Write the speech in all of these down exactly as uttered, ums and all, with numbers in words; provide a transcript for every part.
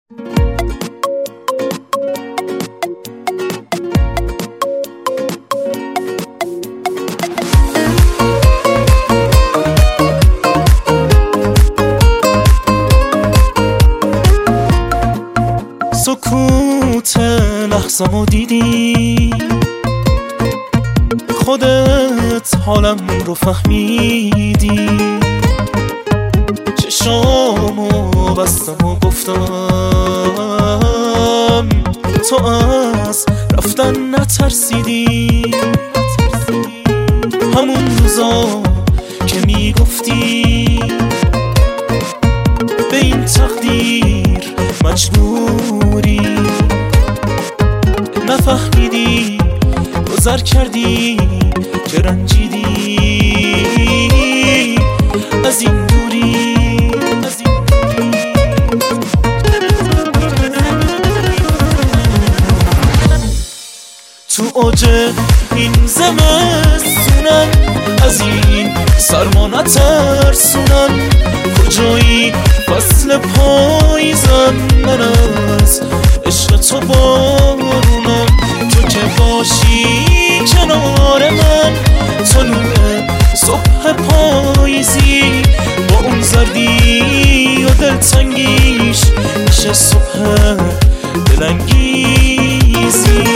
سکوت لحظمو دیدی، خودت حالم رو فهمیدی، چشامو بستم و گفتم تو از رفتن نترسیدی. همون روزا که میگفتی به این تقدیر مجبوری، نفهمیدی گذر کردی که رنجیدی از این دوری. تو اوج این زمستونم از این سرما نترسونم، کجایی فصل پاییزم، من از عشق تو بارونم. تو که باشی کنار من، تو نور صبح پاییزی، با اون زردی و دلتنگیش میشه صبح دلانگیزی.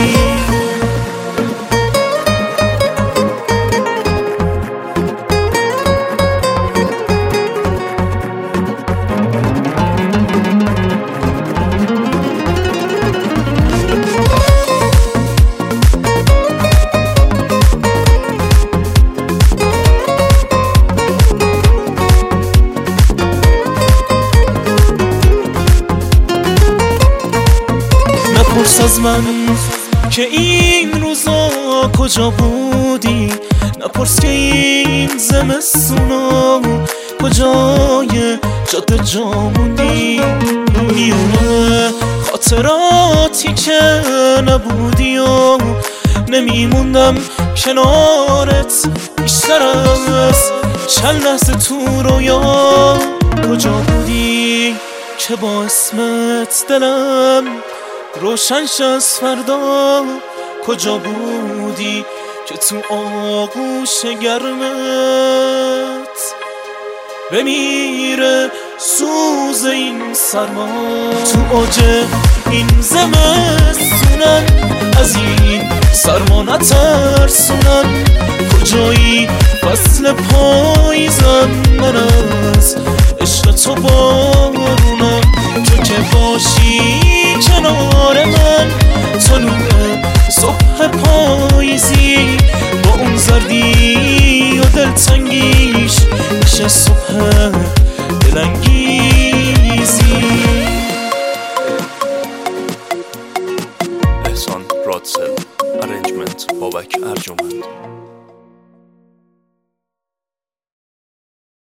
نپرس از من که این روزا کجا بودی، نپرس که این زمستونا کجای جاده جا موندی. میونه خاطراتی که نبودی و نمیموندم کنارت بیشتر از چند لحظه تو رویا. کجا بودی که با اسمت دلم روشنش از فردا، کجا بودی که تو آغوش گرمت بمیره سوز این سرما. تو اوج این زمستونم از این سرما نترسونم، کجایی فصل پاییزم، من از عشق تو بارونم. تو که باشی کنار من، تو نور صبح پاییزی، با اون زردی و دلتنگیش میشه صبح دلانگیزی. احسان رادسل، ارنجمنت بابک ارجمند.